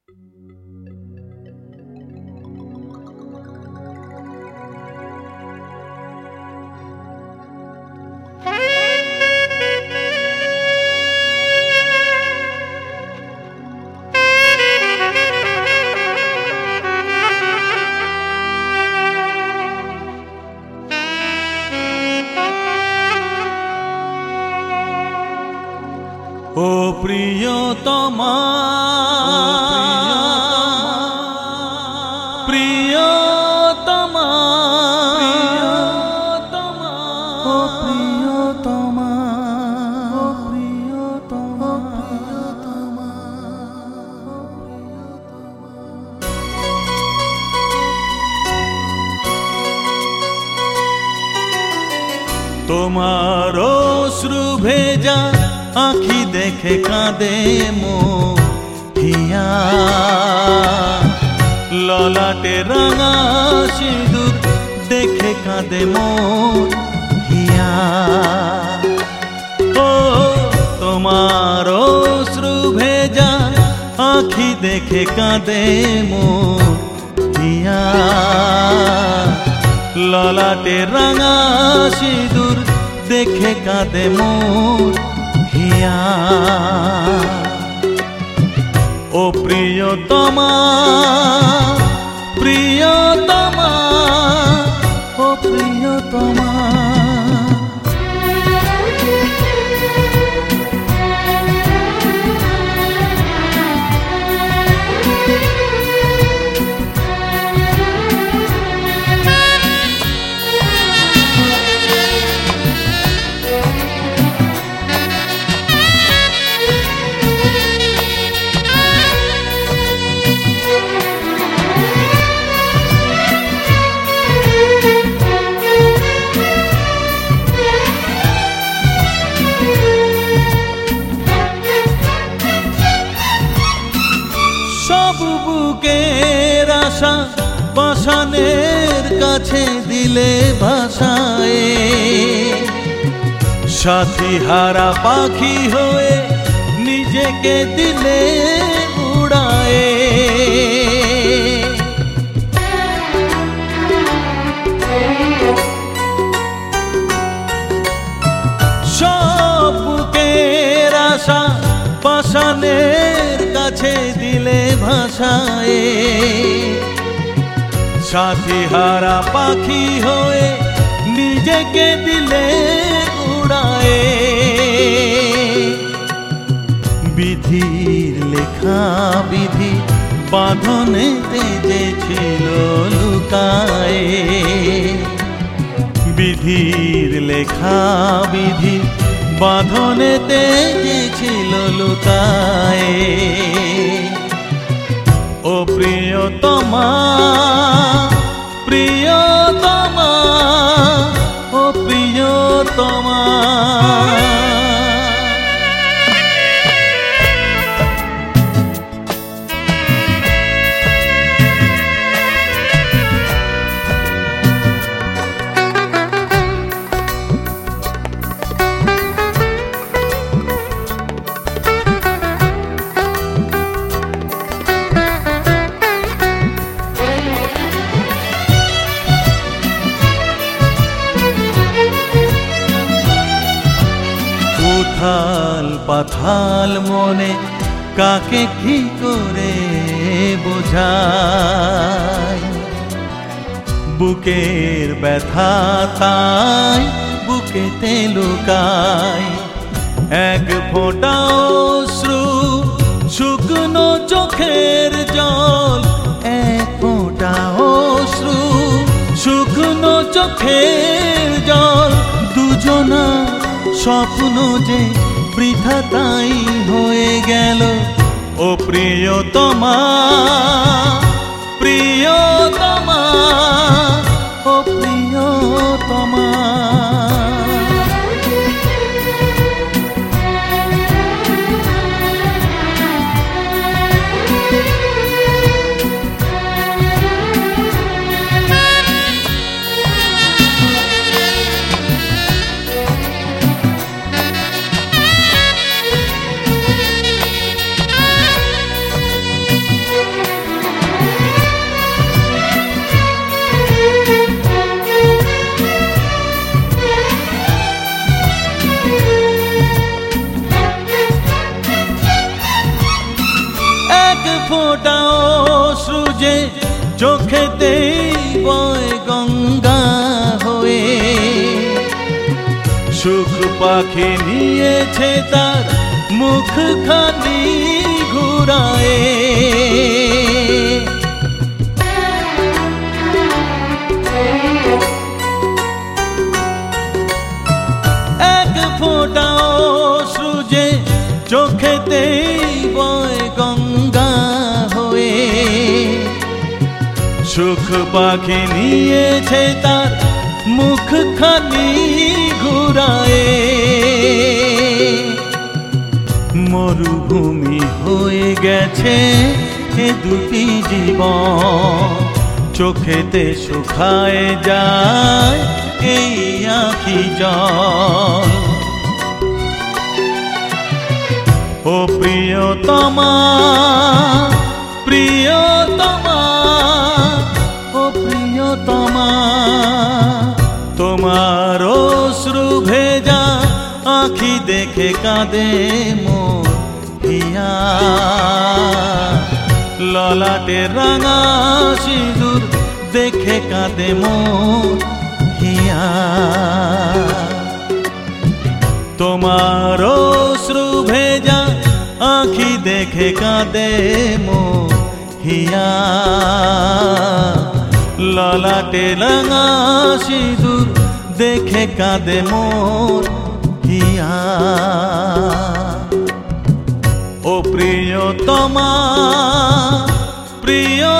ও প্রিয়তমা প্রিয়তমা ও প্রিয়তমা ও প্রিয়তমা তোমার অশ্রু ভেজা আঁখি দেখে কাঁদে মন হিয়া, ললাটে রাঙা সিঁদুর দেখে কাঁদে মন হিয়া। ও তোমার অশ্রু ভেজা আঁখি দেখে কাঁদে মন হিয়া, ললাটে রাঙা সিঁদুর দেখে কাঁদে মন হিয়া। ও প্রিয়তমা প্রিয়তমা ও প্রিয়তমা বুকের আশা পাষাণের কাছে দিলে ভাষায়, সাথী হারা পাখি হয়ে নিজেকে দিলে উড়ায়ে। সব বুকের আশা পাষাণের কাছে দিলে ভাষায়, সাথী হারা পাখি হয়ে নিজেকে দিলে উড়ায়ে। বিধির লেখা বিধি বাঁধনেতে যে ছিল লুকায়ে, বিধির লেখা বিধি বাঁধনেতে যে ছিল লুকায়ে। ও প্রিয়তমা প্রিয়তমা ও প্রিয়তমা উথাল পাথাল মনে কাকে কি করে বোঝায়, বুকের ব্যথা তাই বুকেতে লুকায়। এক ফোঁটা অশ্রু শুকনো চোখের জল, এক ফোঁটা অশ্রু শুকনো চোখের জল, দুজনা স্বপ্ন যে বৃথা তাই হয়ে গেল। ও প্রিয়তমা প্রিয়তমা ও প্রিয়তমা ফোঁটা অশ্রু যে চোখেতেই বয় গঙ্গা হয়ে, সুখ পাখি নিয়েছে তার মুখখানি ঘুরায়ে। এক ফোঁটা অশ্রু যে চোখেতেই বয় গঙ্গা হয়ে, সুখ পাখি নিয়েছে তার মুখখানি ঘুরায়ে। মরুভূমি হয়ে গেছে এ দুটি জীবন, চোখেতে শুকায় যায় এই আঁখি জল। ও প্রিয়তমা প্রিয়তমা, ও প্রিয়তমা, তোমার অশ্রু ভেজা আঁখি দেখে কাঁদে মোর হিয়া। ললাটে রাঙা সিঁদুর দেখে কাঁদে মোর হিয়া। তোমার অশ্রু ভেজা আঁখি দেখে কাঁদে মোর হিয়া। ললাটে রাঙা সিঁদুর দেখে কাঁদে মোর হিয়া। ও প্রিয়তমা প্রিয়